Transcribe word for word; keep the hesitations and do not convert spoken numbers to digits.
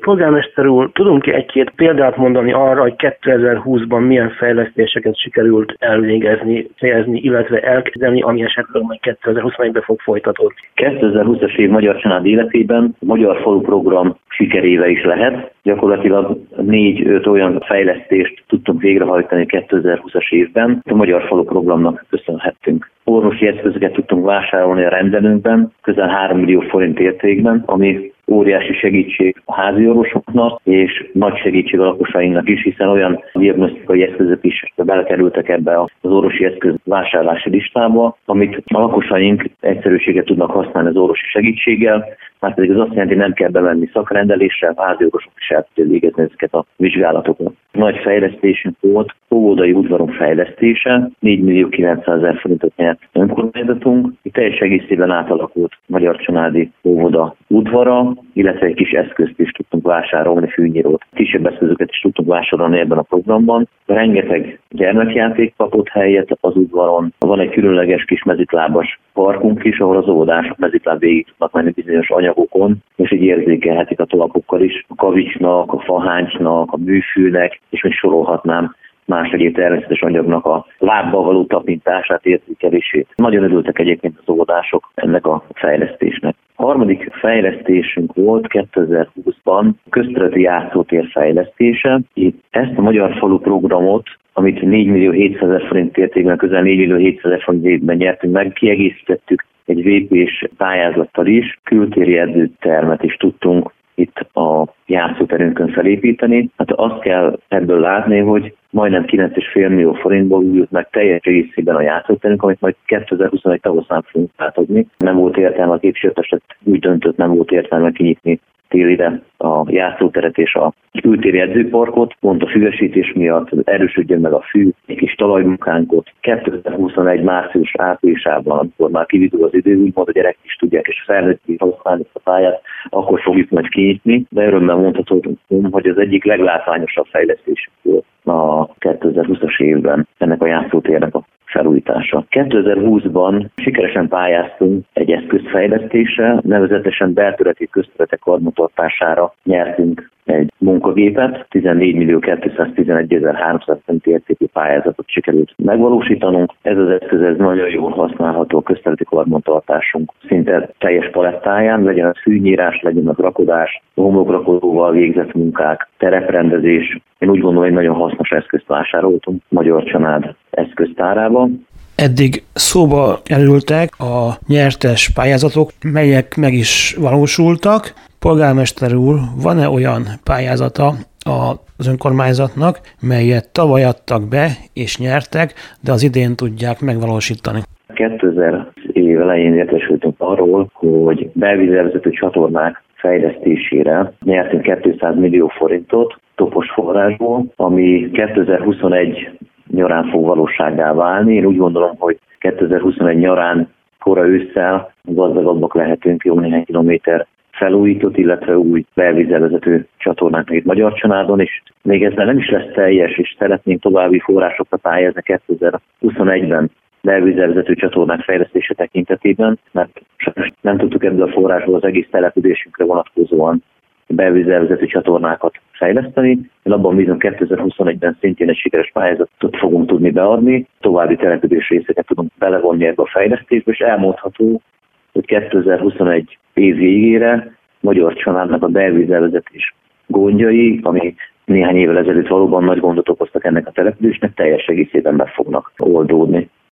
Polgármester úr, tudunk-e egy-két példát mondani arra, hogy kétezer-húszban milyen fejlesztéseket sikerült elvégezni, fejezni, illetve elkezdeni, ami esetleg majd kétezer-huszonegyben fog folytatódni? kétezer-húszas év Magyar Család életében a Magyar Falu Program sikeréve is lehet. Gyakorlatilag négy-öt olyan fejlesztést tudtunk végrehajtani kétezer-húszas évben, a Magyar Falu Programnak köszönhettünk. Orvosi eszközöket tudtunk vásárolni a rendelőnkben, közel három millió forint értékben, ami óriási segítség a házi orvosoknak, és nagy segítség a lakosainknak is, hiszen olyan diagnosztikai eszközök is belekerültek ebbe az orvosi eszköz vásárlási listába, amit a lakosaink egyszerűséget tudnak használni az orvosi segítséggel, már pedig az azt jelenti, hogy nem kell bemenni szakrendelésre, a házi orvosok is el tudják végezni ezeket a vizsgálatokat. Nagy fejlesztésünk volt óvodai udvarom fejlesztése, négy millió kilencszázezer forintot nyert önkormányzatunk. Itt teljes egészében átalakult Magyar Családi Óvoda udvara, illetve egy kis eszközt is tudtunk vásárolni, fűnyírót. Kisebb eszközöket is tudtunk vásárolni ebben a programban. Rengeteg gyermekjáték kapott helyet az udvaron. Van egy különleges kis mezitlábas parkunk is, ahol az óvodások mezitláb végig tudnak menni bizonyos anyagokon, és így érzékelhetik a tolakokkal is. A kavicsnak, a faháncsnak, a műfűnek, és még sorolhatnám más egyéb természetes anyagnak a lábbal való tapintását, érzékelését. Nagyon örültek egyébként az óvodások ennek a fejlesztésnek. A harmadik fejlesztésünk volt kétezer-húszban közterületi játszótér fejlesztése. Itt ezt a Magyar Falu Programot, amit négy millió hétszázezer forint értékben, közel négy millió hétszázezer forintban nyertünk meg, kiegészítettük egy vé pés pályázattal is, kültéri edzőtermet is tudtunk itt a játszóterünkön felépíteni. Hát azt kell ebből látni, hogy majdnem kilenc egész öt millió forintból újult meg teljes egészében a játszóterünk, amit majd kétezer-huszonegy tavaszán fogunk átadni. Nem volt értelme, a képviselőtestület úgy döntött, nem volt értelme kinyitni télire a játszóteret és a kültéri edzőparkot, pont a füvesítés miatt erősödjön meg a fű, egy kis talajmunkánkot. kétezer-huszonegy március áprilisában, amikor már kividul az idő, úgymond a gyerekek is tudják, és a felnőtt is használni a pályát, akkor fogjuk majd kinyitni, de örömmel mondhatom, hogy az egyik leglátványosabb fejlesztés volt a kétezer-húszas évben ennek a játszótérnek a felújítása. kétezer-húszban sikeresen pályáztunk egy eszközfejlesztésre, nevezetesen belterületi közterületek karbantartására nyertünk egy munkagépet, tizennégy millió kétszáztizenegy-ezer háromszáz forint értékű pályázatot sikerült megvalósítanunk. Ez az eszköz ez nagyon jól használható a közterületi karbantartásunk szinte teljes palettáján, legyen az fűnyírás, legyen az rakodás, homlokrakodóval végzett munkák, tereprendezés. Én úgy gondolom, hogy nagyon hasznos eszközt vásároltunk Magyar Család eszköztárában. Eddig szóba kerültek a nyertes pályázatok, melyek meg is valósultak. Polgármester úr, van-e olyan pályázata az önkormányzatnak, melyet tavaly adtak be és nyertek, de az idén tudják megvalósítani? kétezer év elején értesültünk arról, hogy belvízvezető csatornák fejlesztésére nyertünk kétszáz millió forintot topos forrásból, ami kétezer-huszonegy nyarán fog valósággá válni. Én úgy gondolom, hogy kétezer-huszonegy nyarán, kora ősszel gazdagabbak lehetünk, jó néhány kilométer felújított, illetve új belvízvezető csatornáknak itt Magyar Családon, és még ezzel nem is lesz teljes, és szeretnénk további forrásokat pályázni kétezer-huszonegyben belvízvezető csatornák fejlesztése tekintetében, mert nem tudtuk ebből a forrásból az egész településünkre vonatkozóan belvízvezető csatornákat fejleszteni. Én abban bízom, kétezer-huszonegyben szintén egy sikeres pályázatot fogunk tudni beadni, további település részeket tudunk belevonni ebbe a fejlesztésbe, és elmondható, hogy kétezer-huszonegy év végére Magyar Családnak a belvízvezetés gondjai, ami néhány évvel ezelőtt valóban nagy gondot okoztak ennek a településnek, teljes egészében meg fognak oldódni.